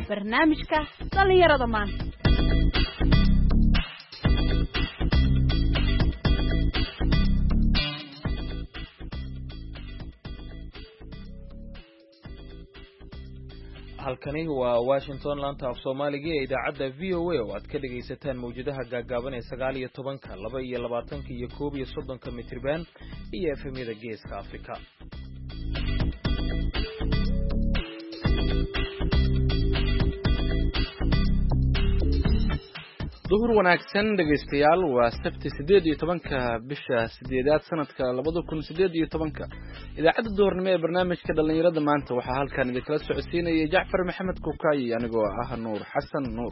barnaamijka dhalinyarada maanta. halkani waa Washington laanta af Soomaaliga ee idaacadda VOA oo aad ka dhageysataan mawjadaha gaagaaban ee 19 22 iyo 31 mitirban iyo FM-yada Geeska Afrika. duhur wanaagsan dhageystayaal waa sabti 18 bisha 8 sanadka 2018 idaacadda duhurnimo ee barnaamijka dhalinyarada maanta waxaa halkan idin kala socodsiinaya Jacfar Maxamed Kukaay anigoo ah Nuur Xasan Nuur.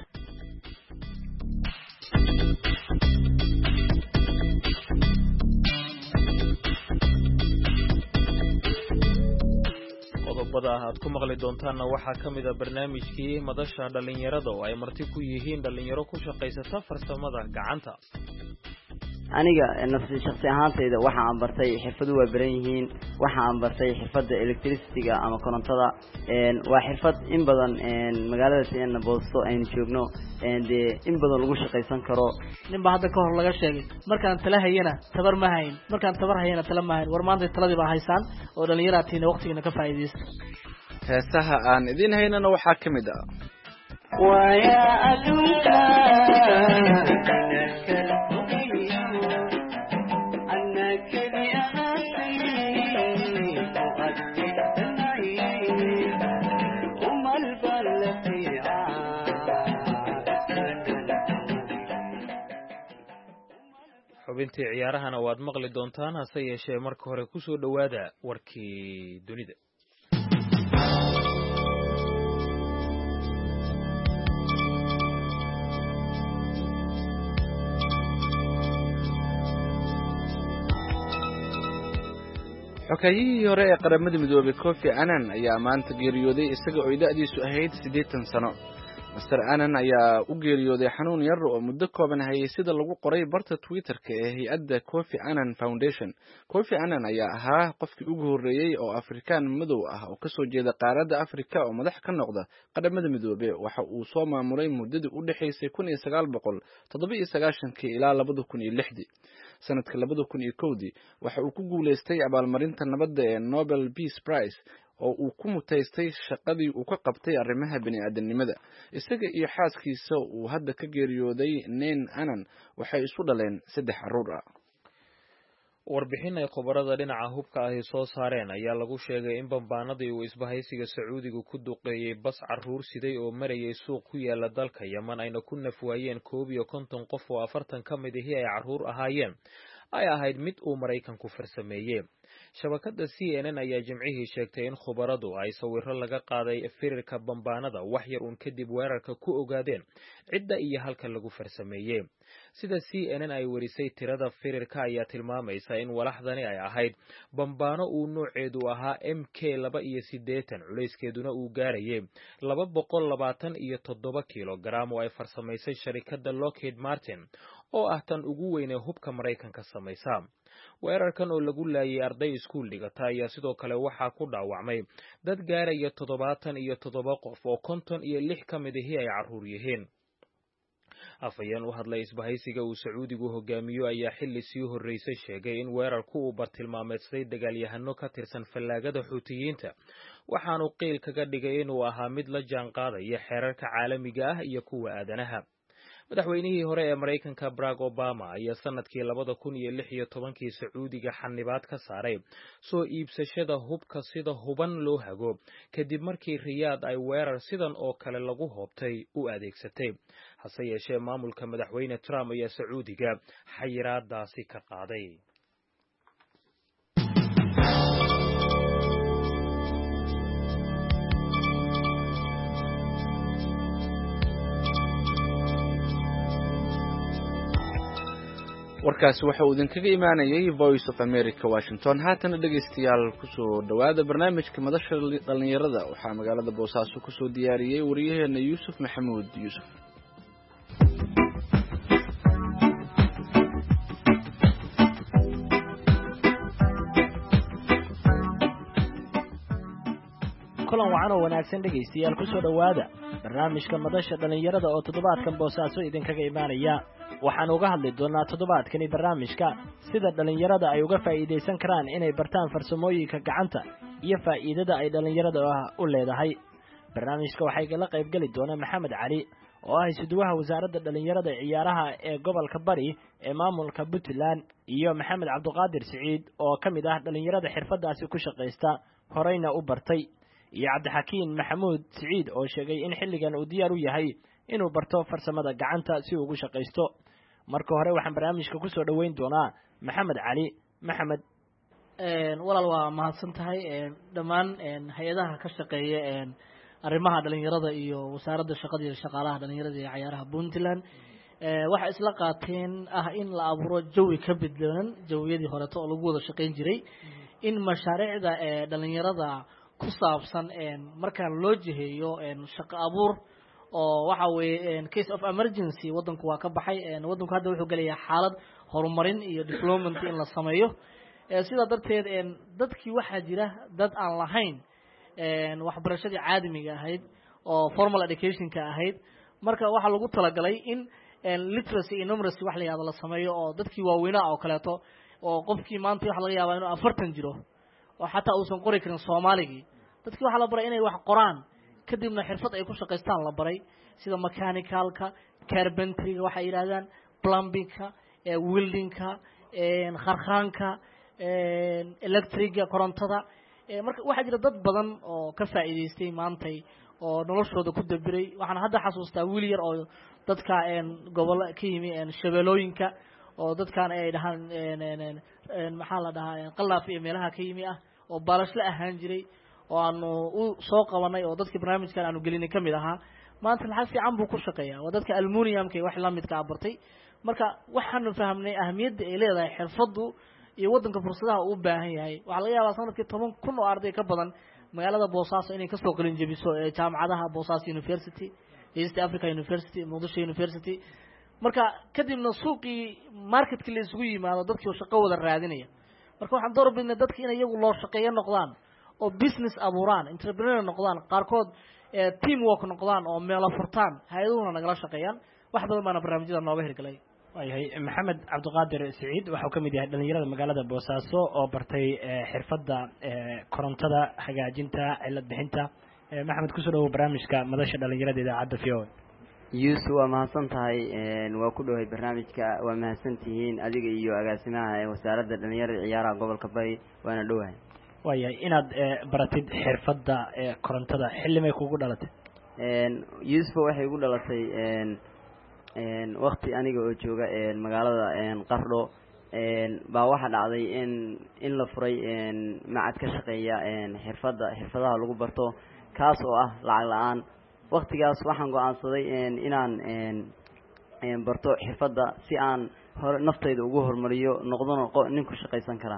qodobada aad ku maqli doontaan waxaa kamid ah barnaamijkii madasha dhalinyarada oo ay marti ku yihiin dhalinyaro ku shaqeysata farsamada gacanta. aniga nafsi shakhsi ahaantayda waxa aan bartay xirfado waa baran yihiin waxa aan bartay xirfada electricity-ga ama korontada waa xirfad in badan magaalada Siyana Boosto ay joogno in badan lagu shaqeysan karo. ninba hadda ka hor laga sheegay markaan tala hayana tabar ma hayn markaan tabar hayana tala ma hayn war maanta taladii baa haysan oo dhalinyarada waqtigeena ka faa'iideysta. heesaha aan idin haynana waxaa kamid ah waya adunka xubintii ciyaarahana waad maqli doontaan hase yeeshee marka hore ku soo dhawaada warkii dunida. xogayihii hore ee qaramada midoobay Kofi Annan ayaa maanta geeriyooday isaga oo da'diisu ahayd 80 sano. Mr. Annan ayaa u geeriyooday xanuun yar oo muddo kooban hayay sida lagu qoray barta Twitter-ka ee hay'adda Kofi Annan Foundation. Kofi Annan ayaa ahaa qofkii ugu horreeyay oo Afrikaan madow ah oo ka soo jeeda qaaradda Afrika oo madax ka noqda qaramada midoobay. waxa uu soo maamulay muddadii u dhaxaysay 1997 ilaa 2006. sanadka 2001 waxa uu ku guuleystay abaalmarinta nabadda ee Nobel Peace Prize oo uu ku mutaystay shaqadii uu ka qabtay arrimaha bini'aadanimada. isaga iyo xaaskiisa uu hadda ka geeriyooday Neen Annan waxay isu dhaleen 3 carruur ah. warbixin ay khubarada dhinaca hubka ahi soo saareen ayaa lagu sheegay in bambaanadii uu isbahaysiga Sacuudigu ku duqeeyay bas carruur siday oo marayay suuq ku yaala dalka Yemen ayna ku nafwaayeen 51 qof oo 40 ka mid ah ay carruur ahaayeen ay ahayd mid uu Mareykanku farsameeyay. shabakada CNN ayaa jimcihii sheegtay in khubaradu ay sawirro laga qaaday firirka bambaanada wax yar uun kadib weerarka ku ogaadeen cidda iyo halka lagu farsameeyay. sida CNN ay warisay tirada firirka ayaa tilmaamaysa in walaxdani ay ahayd bambaano uu nooceedu ahaa MK280 culeyskeeduna uu gaarayay 227 kilogram oo ay farsamaysay sharikadda Lockheed Martin oo ah tan ugu weyn ee hubka Mareykanka samaysa. weerarkan oo lagu laayay arday iskuul dhigata ayaa sidoo kale waxaa ku dhaawacmay dad gaaraya 77 qof oo 56 ka mid ah ay carruur yihiin. afayeen u hadlay isbahaysiga uu Sacuudigu hogaamiyo ayaa xilli sii horreysay sheegay in weerarku uu bartilmaameedsaday dagaalyahano ka tirsan fallaagada Xuutiyiinta waxaanu qiil kaga dhigay inuu ahaa mid la jaan qaadaya xeerarka caalamiga ah iyo kuwa aadanaha. madaxweynihii hore ee Mareykanka Barack Obama ayaa sanadkii 2016 Sacuudiga xanibaad ka saaray soo iibsashada hubka sida huban loo hago kadib markii Riyaad ay weerar sidan oo kale lagu hoobtay u adeegsatay. hase yeeshee maamulka madaxweyne Trump ayaa Sacuudiga xayiraadaasi ka qaaday. warkaasi waxa uu idinkaga imaanayay Voice of America Washington. haatan dhageystayaal ku soo dhawaada barnaamijka madasha dhalinyarada waxaa magaalada Boosaaso ku soo diyaariyay wariyaheena Yuusuf Maxamuud Yuusuf. kulan wacan oo wanaagsan dhegaystayaal ku soo dhowaada barnaamijka madasha dhalinyarada oo toddobaadkan boosaaso idinkaga imaanaya waxaan uga hadli doonaa toddobaadkani barnaamijka sida dhalinyarada ay uga faa'iidaysan karaan inay bartaan farsamooyinka gacanta iyo faa'iidada ay dhalinyarada u leedahay barnaamijka waxay kala qayb geli doona maxamed cali oo ah isuduwaha wasaaradda dhalinyarada ciyaaraha ee gobolka bari ee maamulka Puntland iyo maxamed cabduqaadir siciid oo kamid ah dhalinyarada xirfadaasi ku shaqeysta horeyna u bartay iyo cabdixakiin maxamuud siciid oo sheegay in xilligan uu diyaar u yahay inuu barto farsamada gacanta si uu ugu shaqeysto marka hore waxaan barnaamijka ku soo dhaweyn doonaa maxamed cali maxamed walaal waa mahadsan tahay dhammaan hay-adaha ka shaqeeya arrimaha dhalinyarada iyo wasaaradda shaqada iyo shaqaalaha dhalinyarada iyo ciyaaraha Puntland waxa isla qaateen in la abuuro jawi ka beddelan jawiyadii horeeto oo lagu wada shaqeyn jiray in mashaariicda dhalinyarada ku saabsan markaan loo jiheeyo shaqo abuur oo waxa weeye case of emergency wadanku waa ka baxay wadanku hadda wuxuu galayaa xaalad horumarin iyo development in la sameeyo sida darteed dadkii waxaa jira dad aan lahayn waxbarashadii caadamiga ahayd oo formal educationka ahayd marka waxaa lagu talagalay in literacy iyo numeracy wax la yiraahdo la sameeyo oo dadkii waaweynaa oo kaleeto oo qofkii maanta waxa laga yaabaa inuu 40 jiro oo xataa uusan qori karin Soomaaligi dadkii waxa la baray inay wax qoraan kadibna xirfad ay ku shaqeystaan la baray sida mechanicalka carpentry waxa yiraahdaan plumbingka weldingka kharkhaanka electriga korontada marka waxa jira dad badan oo ka faa'iideystay maantay oo noloshooda ku dabiray waxaan hadda xasuustaa wiil yar oo dadka gobol ka yimi shabeelooyinka oo dadkan ay dhahaan maxaa la dhahaa qalaaf iyo meelaha ka yimi oo baalasho ahaan jiray oo aanu u soo qabanay oo dadkii barnaamijkan aanu gelinay kamid ahaa maanta lacag fiican buu ku shaqeeyaa waa dadka aluminiumka wax la mid ka bartay marka waxaanu fahamnay ahmiyadda ay leedahay xirfadu iyo wadanka fursadaha uu baahan yahay waxa laga yaabaa sanadkii 10,000 oo arday ka badan magaalada Boosaaso inay ka soo qalin jabiso jaamacadaha Boosaaso University East Africa University Muqdisho University marka kadibna suuqii marketka la isugu yimaado dadkii shaqo wada raadinaya marka waxaan doorbidnay dadkii inay iyagu loo shaqeeyo noqdaan oo business abuuraan entrepreneur noqdaan qaarkood team work noqdaan oo meel furtaan hay'aduhuna nagala shaqeeyaan wax badan baan barnaamijyada nooga hirgalay waayahay maxamed cabduqaadir siciid waxa uu ka mid yahay dhalinyarada magaalada Boosaaso oo bartay xirfadda korontada hagaajinta cilad bixinta maxamed ku soo dhawow barnaamijka madasha dhalinyarada idaacadda FIO Yusuf waa mahadsan tahay waa ku dhawahay barnaamijka waa mahadsantihiin adiga iyo agaasimaha wasaaradda dhalinyarada ciyaaraha gobolka Bari waana dhawahay waayahay inaad baratid xirfadda korontada xillimay kugu dhalatay Yusuf waxay ugu dhalatay waqti aniga oo jooga magaalada Qardho baa waxa dhacday in la furay macad ka shaqeeya xirfadaha lagu barto kaas oo ah lacag la'aan waqtigaas waxaan go'aansaday inaan barto xirfadda si aan naftayda ugu horumariyo noqdona nin ku shaqeysan kara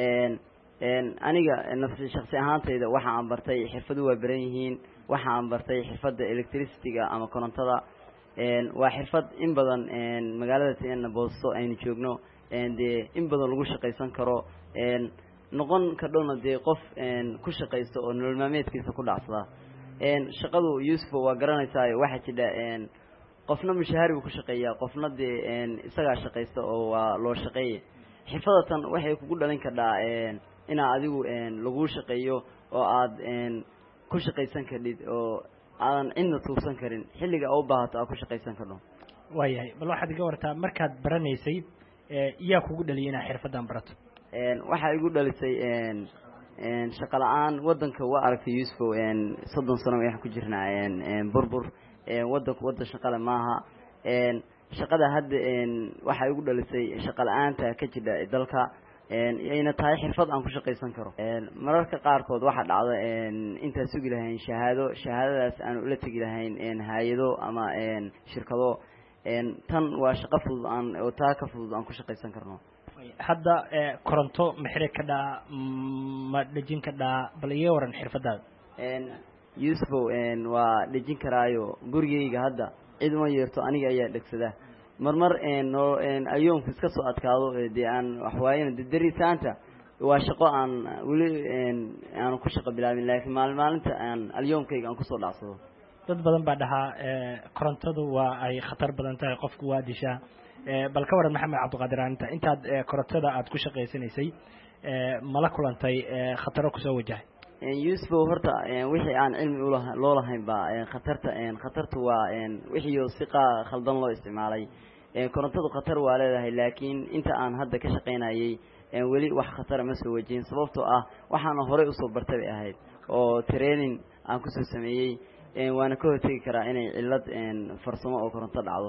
aniga nafsi shakhsi ahaantayda waxa aan bartay xirfadu waa baran yihiin waxa aan bartay xirfadda electricity-ga ama korontada waa xirfad in badan magaalada Tiina Boosto aynu joogno in badan lagu shaqeysan karo noqon ka dhowna qof ku shaqeysto oo nolol maalmeedkiisa ku dhacsada shaqadu Yusuf waa garanaysaa waxa jira qofna mushaar ku shaqeeya qofna isaga shaqeysto oo waa loo shaqeeyay xirfadatan waxay kugu dhalin kartaa ina adigu lagu shaqeeyo oo aad ku shaqeysan kadib oo aan inna tuusan karin xilliga oo baahato aad ku shaqeysan karno waayahay bal waxaad iga wartaa markaad baranaysay iyaa kugu dhaliyay inaad xirfadan barato waxa igu dhalisay shaqo la'aan wadanka waa aragtay Yusuf 30 sano wax ku jirnaa burbur wadan shaqo la maaha shaqada hadda waxa igu dhalisay shaqo la'aanta ka jira dalka ayna tahay xirfad aan ku shaqeysan karo mararka qaarkood waxa dhacda inta sugi lahayn shahaadadaas aan ula tagi lahayn hay'ado ama shirkado tan waa shaqo fudud oo taa ka fudud aan ku shaqeysan karno hadda koronto maxire ka dhaa ma dhajin ka dhaa bal iga waran xirfadaada Yusuf waa dhajin karaayo gurigeyga hadda cid ma yeerto aniga ayaa dhagsada marmar ayoonku iska soo adkaado aan wax waayeen dariisaanta waa shaqo aan weli aan ku shaqo bilaabin laakiin maalinta aan alyoomkayga aan kusoo dhacsado. dad badan baa dhahaa korontadu waa ay khatar badan tahay qofku waa dishaa bal ka waran maxamed cabdiqaadir arinta intaad korontada aad ku shaqaysanaysay mala kulantay khataro kusoo wajahay Yusuf horta wixii aan cilmi loo lahayn ba khatartu waa wixii si khaldan loo isticmaalay korontadu khatar waa leedahay laakiin inta aan hadda ka shaqaynayay weli wax khatar ma soo wajihin sababtoo ah waxaan hore u soo bartay ahayd oo training aan ku soo sameeyay waana ka hortagi karaa inay cilad farsamo oo koronto dhacdo.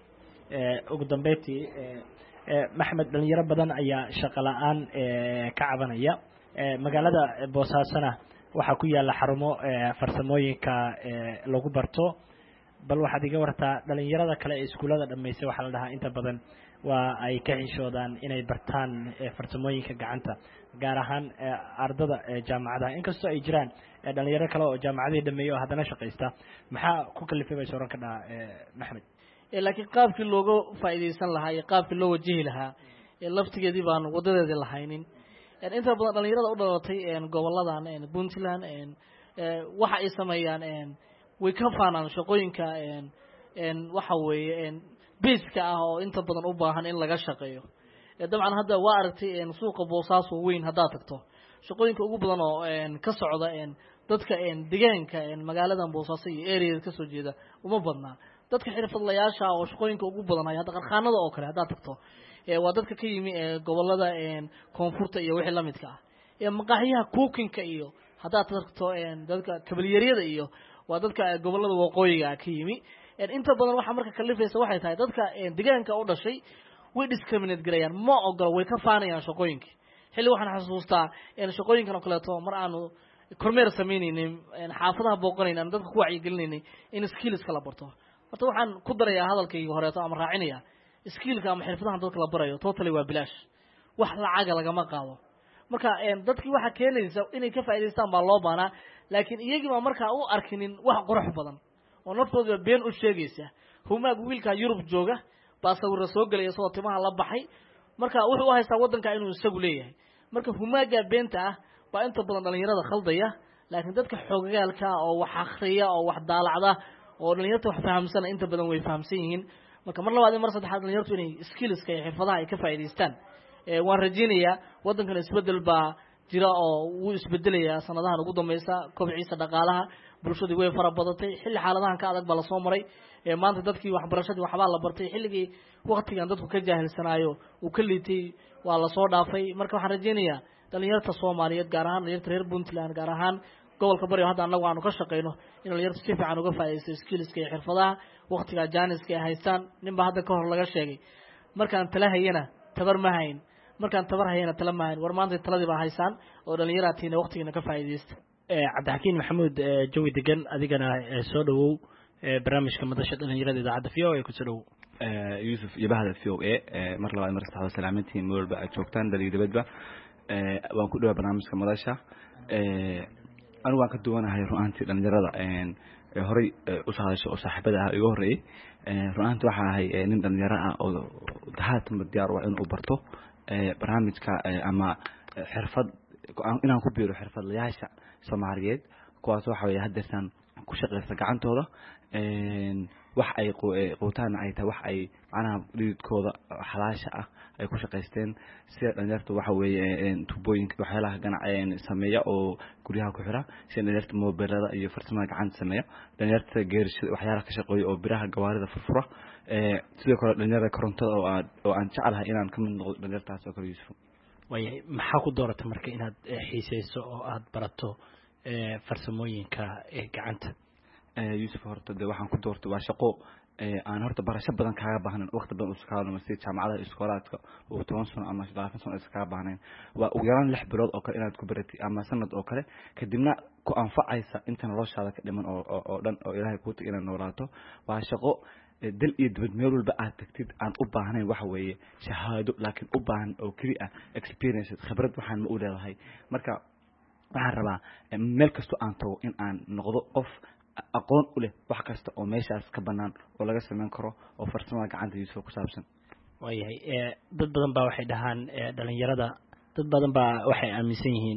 ugu dambeyntii maxamed dhalinyaro badan ayaa shaqo la'aan ka cabanaya magaalada Boosaasana waxaa ku yaala xarumo farsamooyinka lagu barto bal waxaad iga wartaa dhalinyarada kale ee iskuulada dhameysay waxa la dhahaa inta badan waa ay ka xishoodaan inay bartaan farsamooyinka gacanta gaar ahaan ardada jaamacadaha inkastoo ay jiraan dhalinyaro kale oo jaamacadaha dhameeyo haddana shaqaysta maxaa ku kalifay bay sooran ka dhaa maxamed laakiin qaabkii looga faa'iideysan lahaa iyo qaabkii loo wajihi lahaa laftigeedii baan wadadeedii lahaynin inta badan dhalinyarada u dhalatay goboladan Puntland waxa ay sameeyaan way ka faanaan shaqooyinka waxa weeye biiska ah oo inta badan u baahan in laga shaqeeyo dabcan hadda waa aragtay suuqa Boosaaso weyn hadda tagto shaqooyinka ugu badan oo ka socda dadka deegaanka magaalada Boosaaso iyo area ka soo jeeda uma badna dadka xirfadlayaasha oo shaqooyinka ugu badan ay hadda qarxaanada oo kale hadda tagto waa dadka ka yimi gobolada koonfurta iyo wixii la midka ah maqaaxiyaha cookinka iyo hadda tagto dadka kabalyeeriyada iyo waa dadka gobolada waqooyiga ka yimi inta badan waxa marka kalifaysa waxay tahay dadka deegaanka u dhashay way discriminate garayaan ma ogol way ka faanayaan shaqooyinka xilli waxaan xasuustaa shaqooyinkan oo kale mar aanu kormeer sameynaynin xaafadaha booqanaynaa dadka ku wacyigelinayay in skills kala barto horta waxaan ku darayaa hadalkayga horeeto ama raacinaya skillka ama xirfadaha dadka la barayo totally waa bilaash wax lacag lagama qaado marka dadkii waxa keenaysa inay ka faa'iideystaan baa loo baanaa laakiin iyagii ma marka u arkinin wax qurux badan oo naftooda been u sheegaysa humaag wiilka Yurub jooga baa sawir soo galay soo timaha la baxay marka wuxuu u haystaa wadanka inuu isagu leeyahay marka humaaga beenta ah baa inta badan dhalinyarada khaldaya laakiin dadka xoogagaalka oo wax akhriya oo wax daalacda oo dhalinyarada wax fahamsan inta badan way fahamsan yihiin marka mar labaad mar saddexaad dhalinyaradu inay skillska iyo xirfadaha ay ka faa'iideystaan waan rajeynayaa wadankan isbedel baa jira oo uu isbedelayaa sanadahan ugu dambeeysa kobciisa dhaqaalaha bulshadu way fara badatay xilli xaaladahan ka adag baa la soo maray maanta dadkii waxbarashadii waxbaa la bartay xilligii waqtigan dadku ka jaahilsanaayo uu ka liitay waa la soo dhaafay marka waxaan rajeynayaa dhalinyarta Soomaaliyeed gaar ahaan dhalinyarta reer Puntland gaar ahaan gobolka bari hadda anagu aanu ka shaqeyno in dhalinyarta si fiican uga faa'iideysto skillska iyo xirfadaha waqtiga jaaniska ay haystaan ninba hadda ka hor laga sheegay markaan tala hayana tabar ma hayn markaan tabar hayana tala ma hayn war maanta taladii baa haysaan oo dhalinyaratiina waqtigiina ka faa'iideysta cabdixakiin maxamuud jawi degan adigana soo dhawow barnaamijka madasha dhalinyarada idaacadda VOA ku soo dhawow Yusuf iyo bahda VOA mar labaad mar saddexaad salaamantiin moolba aad joogtaan dhalinyarada waan ku dhawahay barnaamijka madasha anigu waan ka duwanahay ru'aantii dhalinyarada horey u saadasho oo saaxiibada ah iga horeeyay ru'aantii waxa ahay nin dhalinyaro ah oo haatan diyaar u ah inuu barto barnaamijka ama xirfad inaan ku biiro xirfadlayaasha Soomaaliyeed kuwaas waxa weeye haddeersan ku shaqeysta gacantooda wax ay qowtaan ay tahay wax ay macnaha dhididkooda xalaasha ah ay ku shaqeysteen sida dhalinyartu waxa weeye tubooyinka waxyaalaha ganacsiga sameeya oo guryaha ku xira sida dhalinyarta mobilada iyo farsamada gacanta sameeya dhalinyarta geerishada waxyaalaha ka shaqeeyo oo biraha gawaarida furfura sidoo kale dhalinyarada korontada oo aan jecelahay inaan ka mid noqdo dhalinyartaas oo kale Yusuf way maxaa ku dooratay marka inaad xiiseyso oo aad barato farsamooyinka gacanta Yusuf horta de waxaan ku doortay waa shaqo aan horta barasho badan kaaga baahnayn waqti badan iska qaadano si jaamacadaha iskoolaadka oo 10 sano ama 20 sano iska baahnayn waa ugu yaraan 6 bilood oo kale inaad ku baratay ama sanad oo kale kadibna ku anfacaysa inta noloshaada ka dhiman oo dhan oo Ilaahay ku tagay inaad noolaato waa shaqo dal iyo dibad meel walba aad tagtid aan u baahnayn waxa weeye shahaado laakiin u baahan oo kali ah experience khibrad waxaan ma u leedahay marka waxaan rabaa meel kasto aan tago in aan noqdo qof aqoon u leh wax kasta oo meeshaas ka banaan oo laga sameyn karo oo farsamada gacanta Yusuf ku saabsan waayahay dad badan baa waxay dhahaan dhalinyarada dad badan baa waxay aaminsan yihiin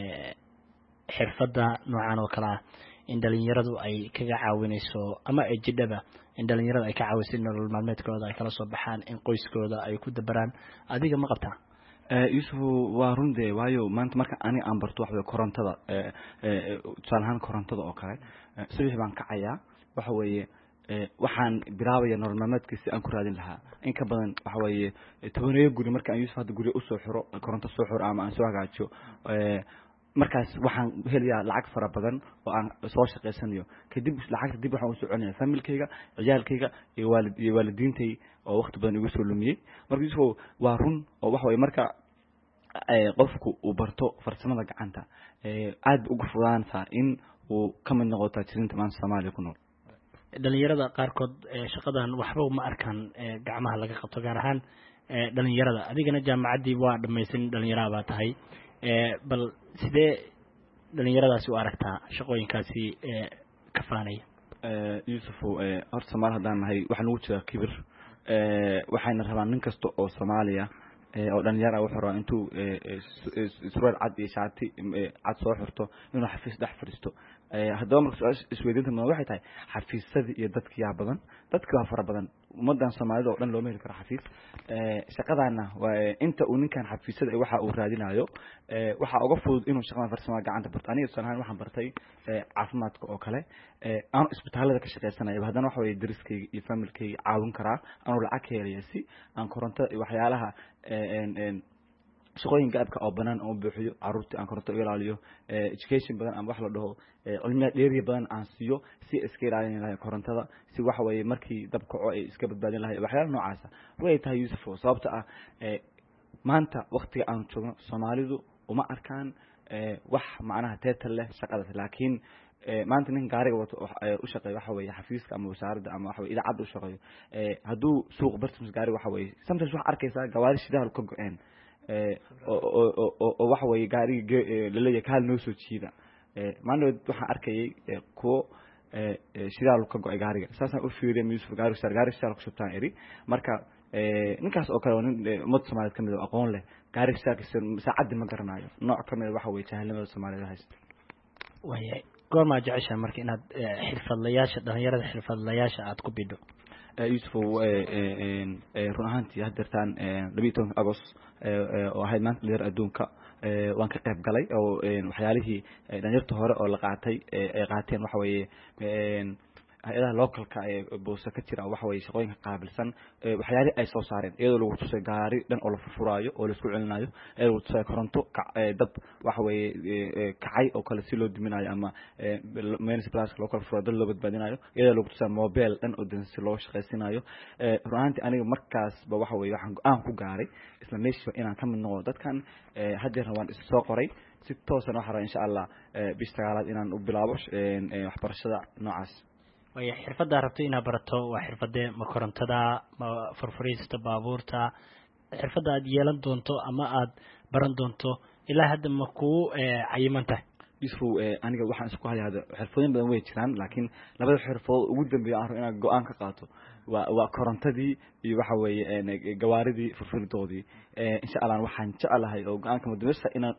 xirfadda noocan oo kale ah in dhalinyaradu ay kaga caawinayso ama ay jidhaba in dhalinyarada ay ka caawiso in nolol maalmeedkooda ay kala soo baxaan in qoyskooda ay ku dabaraan adiga ma qabtaa yusuf waa run dee waayo maanta marka aniga aan barto waxa weye korontada tusaale ahaan korontada oo kale subax baan kacayaa waxa weeye waxaan bilaabaya nolol maalmeedkiisi aan ku raadin lahaa in ka badan waxa weeye tobaneeyo guri marka aan yusuf hadda guriga usoo xiro koronto soo xiro ama aan soo hagaajiyo markaas waxaan helayaa lacag fara badan oo aan soo shaqaysanayo kadib lacagta dib waxaan usoo celinaya familkayga ciyaalkayga iyo waalidiintay oo waqti badan igu soo lumiyey marka yusuf waa run oo waxa weye marka qofku uu barto farsamada gacanta aad ugu fudaanaysaa in uu ka mid noqo taajiriinta maanta Soomaaliya ku nool dhalinyarada qaarkood shaqadan waxba ma arkaan gacmaha laga qabto gaar ahaan dhalinyarada adigana jaamacaddii waa dhamaysan dhalinyarada baa tahay bal sidee dhalinyaradaasi u aragtaa shaqooyinkaasi ka faanaya yusuf horta Soomaali haddaan nahay waxaan ugu jiraa kibir waxayna rabaan nin kasta oo Soomaaliya oo dhalinyaro ah wuxuu rabaa intuu surwaal cad iyo shaati cad soo xirto inuu xafiis dhex fadhiisto haddaba marka su-aasha isweydiinta mudan waxay tahay xafiisadii iyo dadkii yaa badan dadkii waa fara badan ummadan Soomaalida oo dhan looma heli karo xafiis shaqadaana waa inta uu ninkan xafiisada waxa uu raadinayo waxa uga fudud inuu shaqada farsamada gacanta barto aniga sanaan waxaan bartay caafimaadka oo kale aan isbitaalada ka shaqeysanayo haddana waxa weeye dariskayga iyo familkayga caawin karaa anuu lacag ka helaya si aan koronto waxyaalaha shaqooyin gaabka oo banaan oo buuxiyo caruurta aan koronto ilaaliyo education badan ama wax la dhaho cilmiga dheeri badan aan siiyo si iska ilaalin lahayn korontada si waxa weeye markii dab kaco ay iska badbaadin lahayn waxyaalaha noocaas way tahay Yusuf sababta ah maanta waqtiga aan joogno Soomaalidu uma arkaan wax macnaha teetal leh shaqada laakiin maanta nin gaariga wato u shaqeeyo waxa weeye xafiiska ama wasaaradda ama waxa weeye idaacad u shaqeeyo hadduu suuq bartimis gaariga waxa weeye sometimes wax arkaysaa gawaari shidaal ka go'een oo waxa weeye gaariga laleeyahay kaal noo soo jiida maanta waxaan arkayay kuwo shidaal ka go'ay gaariga saasaan u fiiriyay Yusuf gaari shidaal ku shubtaan eri marka ninkaas oo kale nin umad Soomaaliyeed kamid ah aqoon leh gaari shidaal saacad ma garanayo nooc kamid waxa weeye jahilnimada Soomaaliyeed haysta waayay goorma jecesha marka inaad xirfadlayaasha dhalinyarada xirfadlayaasha aad ku bidho Yusuf run ahaantii haddeertaan 12 Agost oo ahayd maanta dhalinyarada adduunka waan ka qayb galay oo waxyaalihii dhalinyarta hore oo la qaatay ay qaateen waxa weeye hay'adaha localka boosa ka jira waxa weeye shaqooyinka qaabilsan waxyaalihi ay soo saareen iyadoo lagu tusay gaari dhan oo la furfuraayo oo la isku celinayo iyadoo lagu tusay koronto dab waxa weeye kacay oo kale si loo diminayo ama maintenance loo kala furo dad loo badbaadinayo iyadoo lagu tusay mobile dhan oo dan si loo shaqeysanayo runaantii aniga markaas ba waxa weeye waxaan go'aan ku gaaray isla meeshii inaan ka mid noqdo dadkan haddeerna waan is soo qoray si toosan waxa rabaa insha Allah bish tagaalaad inaan u bilaabo waxbarashada noocaas way xirfadda rabtay inaad barato waa xirfadde ma korontada ma furfurista baabuurta xirfadda aad yeelan doonto ama aad baran doonto ilaa hadda ma ku cayiman tahay Yusuf aniga waxaan isku hayaa xirfooyin badan way jiraan laakiin labada xirfadood ugu dambeeya aan rabo inaan go'aan ka qaato waa korontadii iyo waxa weeye gawaaridii furfuridoodii insha Allah waxaan jecelahay oo go'aanka mudameysta inaan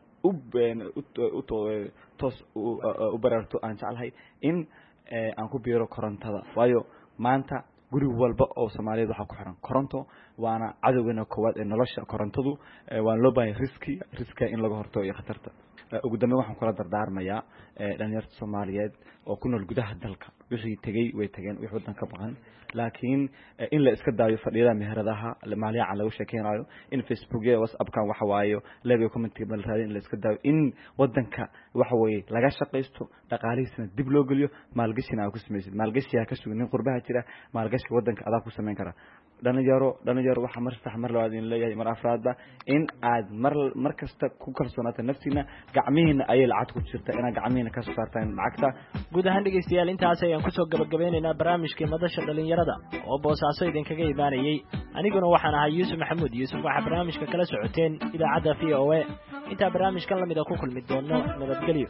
toos u bararto aan jecelahay in aan ku biiro korontada waayo maanta guri walba oo Soomaaliyeed waxa ku xiran koronto waana cadawgeena koowaad ee nolosha korontadu waan loo baahay riska in laga hortago iyo khatarta ugu dambeyn waxaan kula dardaarmayaa dhalinyarada Soomaaliyeed oo ku nool gudaha dalka wixii tagay way tageen wixii wadan ka baqan laakiin in la iska daayo fadhiyada meheradaha maaliyaca lagu sheekeynayo in Facebook iyo WhatsApp kan waxa waayo leeyo comment bal raadin in la iska daayo in wadanka waxa weeye laga shaqeysto dhaqaalihiisana dib loo geliyo maalgashina ku sameeyay maalgashiga ka sugnin qurbaha jira maalgashiga wadanka adaa ku sameyn kara dhalinyaro waxa mar labaad in leeyahay mar afraadba in aad mar kasta ku kalsoonaato naftiina gacmihiina ay lacag ku jirta ina gacmihiina ka soo saartaan lacagta guud ahaan dhageystayaal intaas ayaan ku soo gabagabeynaynaa barnaamijka madasha dhalinyarada oo boosaaso idinkaga imaanayay aniguna waxaan ahaa Yuusuf Maxamuud Yuusuf waxa barnaamijka kala socoteen idaacadda VOA inta barnaamijkan lamid ah ku kulmi doono nabadgelyo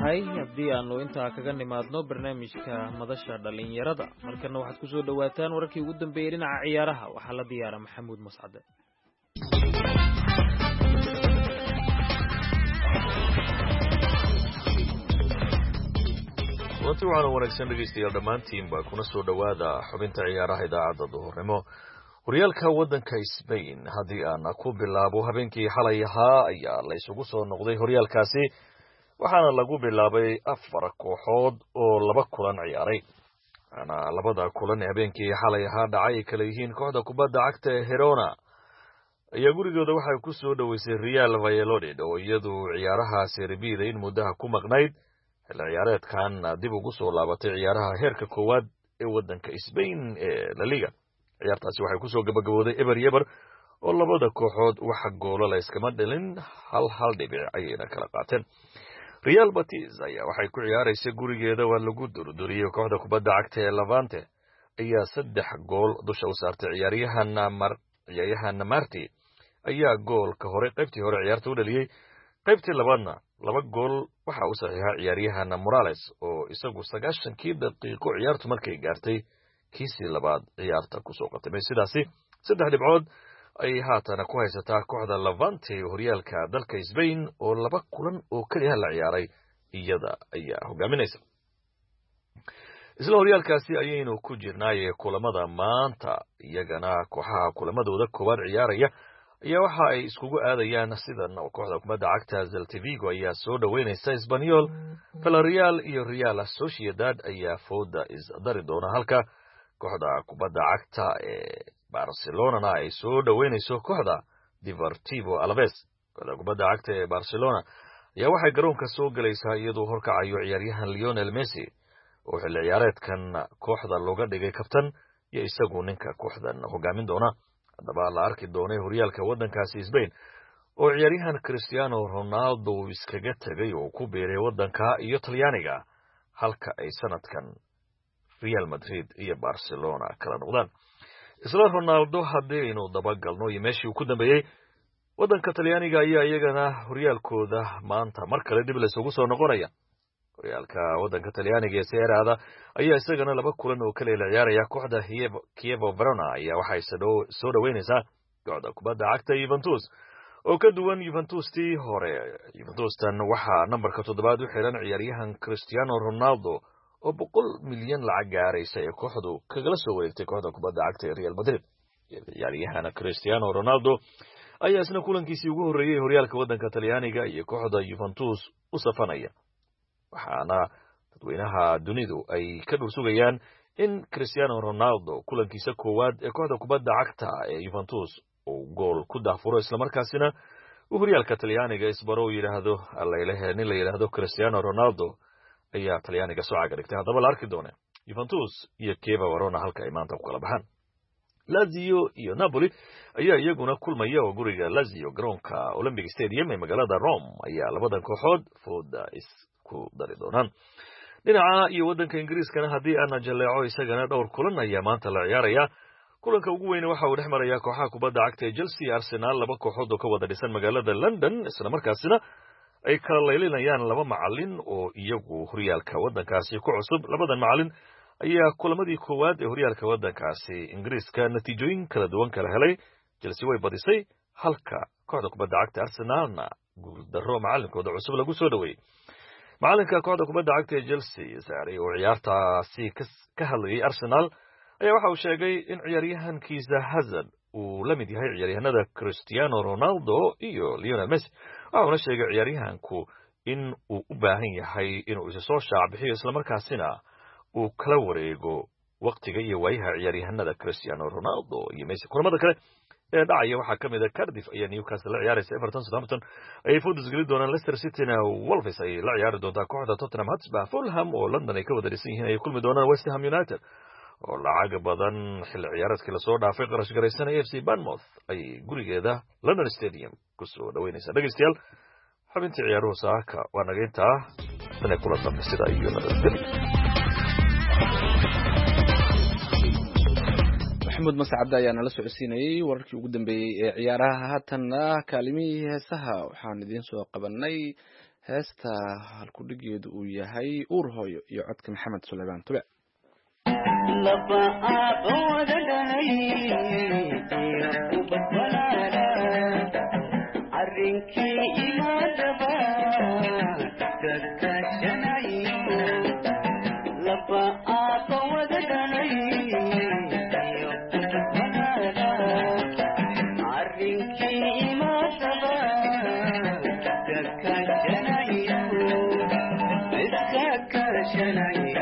tahay haddii aanu intaa kaga nimaadno barnaamijka madasha dhalinyarada markana waxaad kusoo dhawaataan wararkii ugu dambeeyey dhinaca ciyaaraha waxaa la diyaara maxamuud mascade. kulanti waxaana wanaagsan dhegaystayaal dhammaantiinba kuna soo dhowaada xubinta ciyaaraha idaacadda duhurnimo. horyaalka waddanka Spain haddii aan ku bilaabo habeenkii xalay ahaa ayaa la isugu soo noqday horyaalkaasi waxaana lagu bilaabay 4 kooxood oo 2 kulan ciyaaray. labada kulan ee habeenkii xalay ahaa dhacay kala yihiin kooxda kubadda cagta ee Girona ayaa gurigooda waxay ku soo dhaweysay Real Valladolid oo iyadu ciyaaraha Serie B in muddaha ku maqnayd xilli ciyaareedkan dib ugu soo laabatay ciyaaraha heerka koowaad ee waddanka Spain ee La Liga. ciyaartaasi waxay ku soo gabagabooday eber oo labada kooxood waxa goolo la iskama dhalin hal dhibic ayayna kala qaateen. Real Betis ayaa waxay ku ciyaaraysay gurigeeda waa lagu durduriyay kooxda kubadda cagta ee Levante ayaa 3 gool dusha u saartay ciyaaryahan Marti ayaa goolka hore qaybtii hore ciyaarta u dhaliyay qaybtii labaadna 2 gool waxa uu saxiixay ciyaaryahan Morales oo isagu 90kii daqiiqo ciyaartu markay gaartay kiisii labaad ciyaarta ku soo qatamay. sidaasi 3 dhibcood ay haatan ku haysataa kooxda Levante horyaalka dalka Spain oo 2 kulan oo kaliya la ciyaaray iyada ayaa hogaaminaysa. isla horyaalkaasi ayaynu ku jirnay kulamada maanta iyagana kooxaha kulamadooda koowaad ciyaaraya ayaa waxa ay iskugu aadayaan sidan kooxda kubadda cagta Celta Vigo ayaa soo dhaweynaysa Espanyol, Villarreal iyo Real Sociedad ayaa fooda isdari doona halka kooxda kubadda cagta ee Barcelona ay soo dhaweynayso kooxda Deportivo Alaves. kooxda kubadda cagta ee Barcelona ayaa waxay garoonka soo galaysaa iyadoo horkacayo ciyaaryahan Lionel Messi oo xilli ciyaareedkan kooxda looga dhigay kabtan iyo isagu ninka kooxdan hogaamin doona. haddaba la arki doonay horyaalka waddankaasi Spain oo ciyaaryahan Cristiano Ronaldo iskaga tagay oo ku biiray waddanka iyo Talyaaniga halka ay sanadkan Real Madrid iyo Barcelona kala noqdaan. isla Ronaldo haddii aynu dabagalno iyo meeshii uu ku dambeeyay waddanka Talyaaniga ayaa iyagana horyaalkooda maanta mar kale dib la isugu soo noqonaya. horyaalka waddanka Talyaaniga ee Serie A ayaa isagana 2 kulan oo kale la ciyaaraya. kooxda Chievo Verona ayaa waxay soo dhaweynaysaa kooxda kubadda cagta Juventus oo ka duwan Juventustii hore. Juventustan waxaa nambarka 7 u xiran ciyaaryahan Cristiano Ronaldo oo 100 milyan lacag gaaraysa ee kooxdu kagala soo wareegtay kooxda kubadda cagta ee Real Madrid. ciyaaryahan Cristiano Ronaldo ayaa isna kulankiisii ugu horeeyay horyaalka waddanka Talyaaniga iyo kooxda Juventus u safanaya. waxaana dadweynaha dunidu ay ka dhursugayaan in Cristiano Ronaldo kulankiisa koowaad ee kooxda kubadda cagta ee Juventus uu gool ku daafuro isla markaasina uu horyaalka Talyaaniga isbaro yiraahdo nin la yiraahdo Cristiano Ronaldo ayaa Talyaaniga soo cagarigtay. haddaba la arki doona Juventus iyo Chievo Verona halka ay maanta ku kala baxaan. Lazio iyo Napoli ayaa iyaguna kulmaya oo guriga Lazio garoonka Olympic Stadium ee magaalada Rome ayaa labadan kooxood fooda ku dari doonaan. dhinaca iyo waddanka Ingiriiskana haddii aan jaleeco isagana dhowr kulan ayaa maanta la ciyaaraya. kulanka ugu weyn waxa uu dhex maraya kooxaha kubadda cagta ee Chelsea iyo Arsenal, 2 kooxood oo ka wada dhisan magaalada London isla markaasina ay kala laylinayaan 2 macallin oo iyagu horyaalka waddankaasi ku cusub. labadan macallin ayaa kulamadii koowaad ee horyaalka waddankaasi Ingiriiska natiijooyin kala duwan kala helay. Chelsea way badisay halka kooxda kubadda cagta Arsenalna guul darro macallinkooda cusub lagu soo dhaweeyay. macalinka kooxda kubadda cagta ee Chelsea saaray oo ciyaartaasi ka hadlayay Arsenal ayaa waxa uu sheegay in ciyaaryahankiisa Hazard uu la mid yahay ciyaaryahanada Cristiano Ronaldo iyo Lionel Messi. waxa uu sheegay ciyaaryahanku in uu u baahan yahay inuu isa soo shaabixiyo isla markaasina uu kala wareego waqtiga iyo waayaha ciyaaryahanada Cristiano Ronaldo iyo Messi. kulamada kale ee dhacaya waxaa ka mid ah Cardiff ayaa Newcastle la ciyaaraysa, Everton Southampton ay food isgeli doonaan, Leicester City-na Wolves ay la ciyaari doontaa kooxda Tottenham Hotspur, Fulham oo London ay ka wada dhisan yihiin ay kulmi doonaan West Ham United oo lacag badan xilli ciyaareedkii la soo dhaafay qarash garaysan AFC Bournemouth ay gurigeeda London Stadium ku soo dhaweynaysa. dhageystayaal xubintii ciyaaruhu saaka waa naga intaa tan kula dambe sida iyo nabadgelyo. maxamuud mascad ayaa nala socodsiinayay wararkii ugu dambeeyey ee ciyaaraha. haatanna kaalimihii heesaha waxaan idiin soo qabanay heesta halkudhigeedu uu yahay uur hooyo iyo codka maxamed suleymaan tube laba aabawada dhalay iyo ubadbalaada arrinkii imaadaba kakashanayo laba aabawada dhalay iyo ubadbalaada arrinkii imaadaba kakashanayo iska kashanayo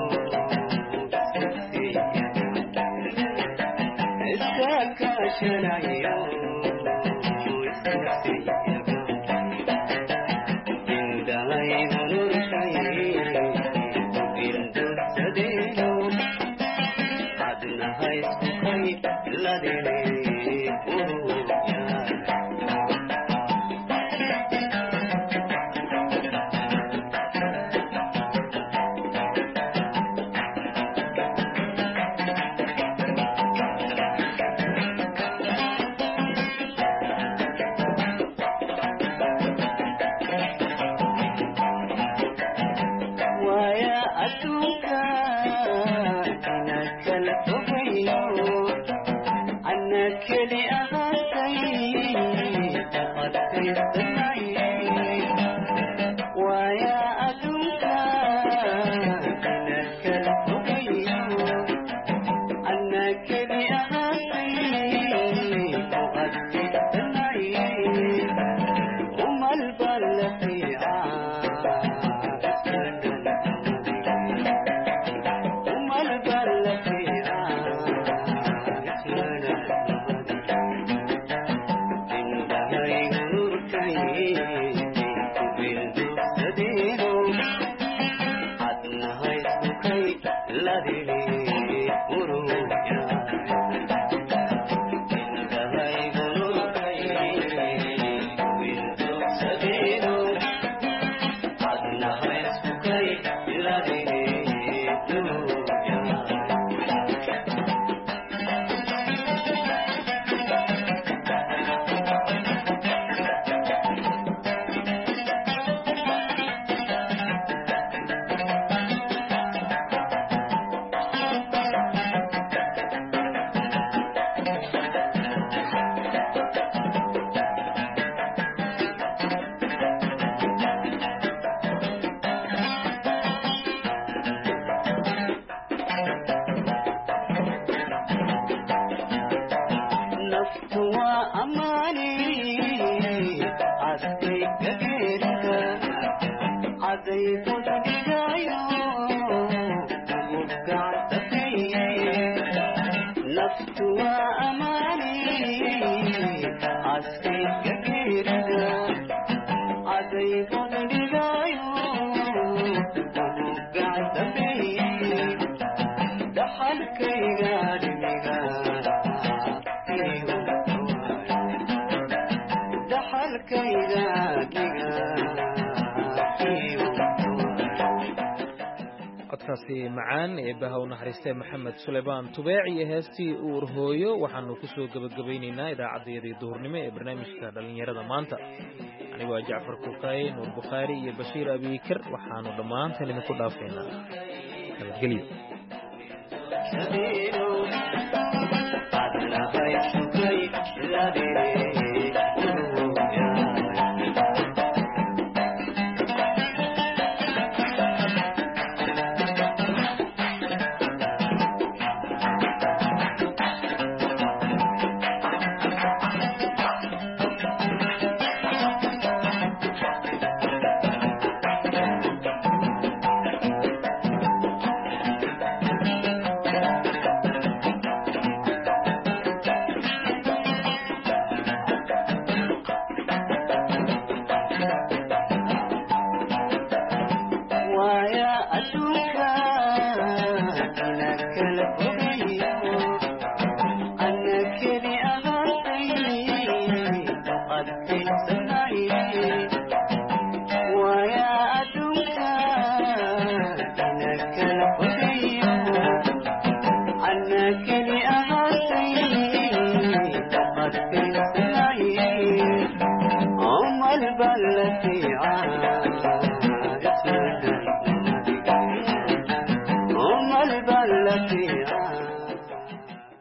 codkaasi macaan ee baha u naxariistay maxamed suleymaan tubeec iyo heestii uur hooyo waxaanu ku soo gebagabaynaynaa idaacaddayadii duhurnimo ee barnaamijka dhallinyarada maanta anigoo jacfar kuukaaye nuur bukhaari iyo bashiir abiikar waxaanu dhammaantan idinku dhaafaynaa nabadgelyo